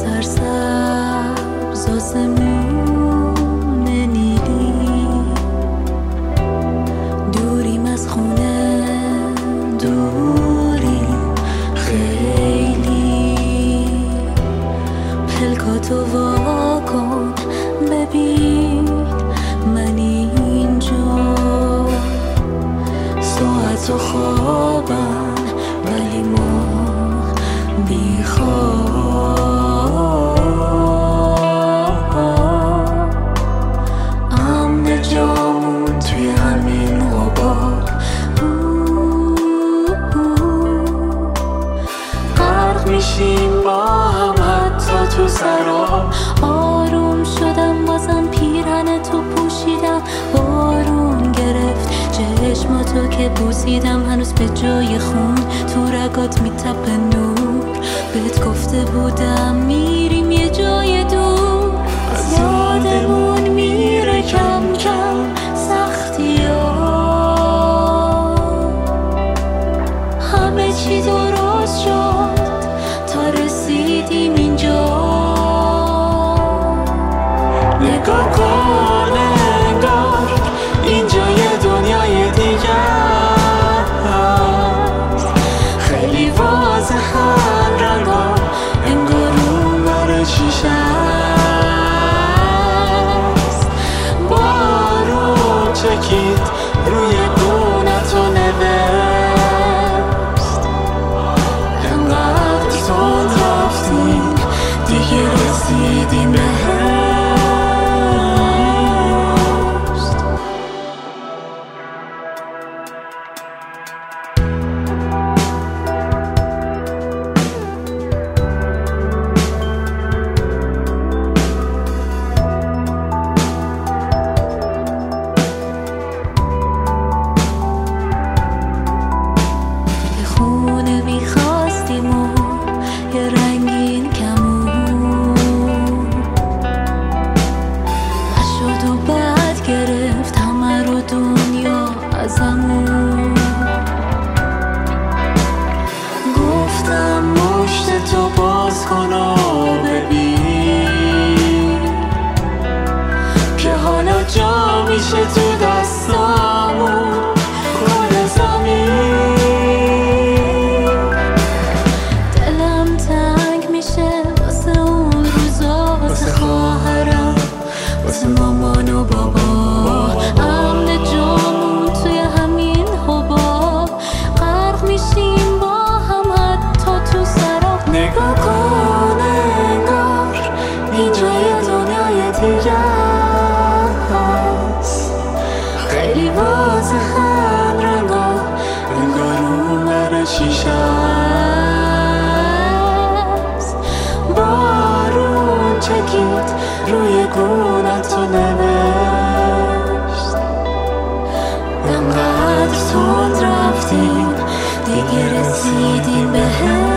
سرسبز آسمون نیلی، دوریم از خونه، دوریم خیلی. پلکاتو واکن ببین من اینجا، ساعت و خوابم ولی ما بیخواب. امن جامون توی همین غبار، غرق میشیم با هم حتی تو سراب. آروم شدم بازم پیرهن تو پوشیدم، بارون گرفت چشماتو که بوسیدم. هنوز به جای خون تو رگات میتپه نور، بهت گفته بودم میریم یه جای دور. از یادمون میره کم کم سختی ها، همه چی درست شد تا رسیدیم اینجا. نگاه کن انگار اینجا یه دنیای دیگه است، خیلی واضحن رنگا، انگار اونور چیش است. بارون چکید روی گونتو نوشت، انقدر تند رفتیم دیگه رسیدیم بهشت. خونه میخواستیم و یه رنگین کمون نشد و بعد گرفت همه رو دنیا ازمون. گفتم مشت تو باز کن و ببین که حالا جا میشه تو دستامون کل زمین. واسه مامان و بابا، امن جامون توی همین حباب، غرق میشیم با هم حتی تو سراب. نگاه کن انگار اینجا یه دنیای دیگه است، خیلی واضحن رنگا، انگار اونور چیش است. بارون چکید روی گونتو نوشت، انقدر تند رفتیم دیگه رسیدیم بهشت.